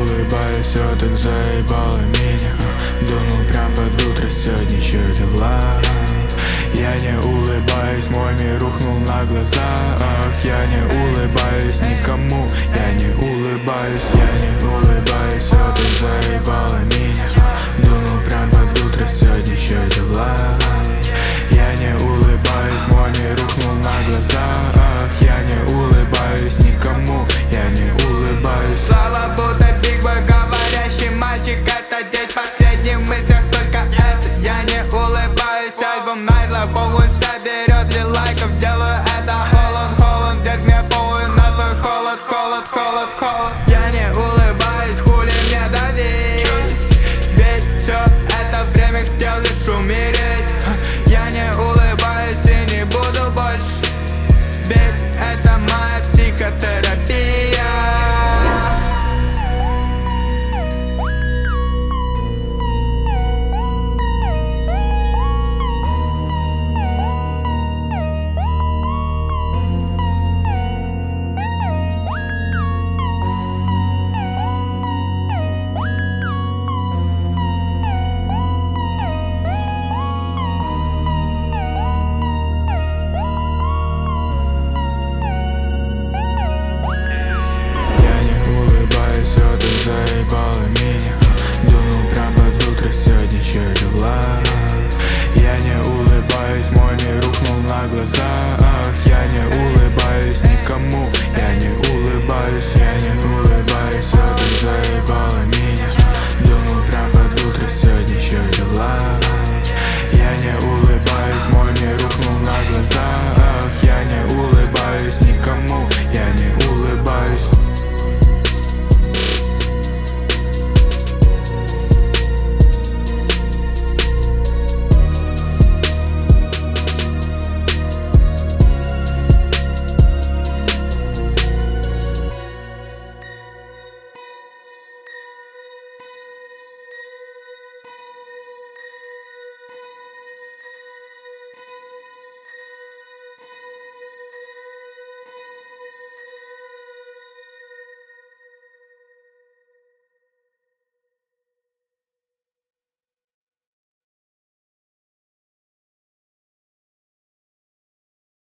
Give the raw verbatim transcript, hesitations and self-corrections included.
улыбаюсь, все так заебало меня. Дунул прям под утро, сегодня чё дела? Я не улыбаюсь, мой мир рухнул на глазах. Я не улыбаюсь никому, я не улыбаюсь, я не улыбаюсь, все так заебало меня.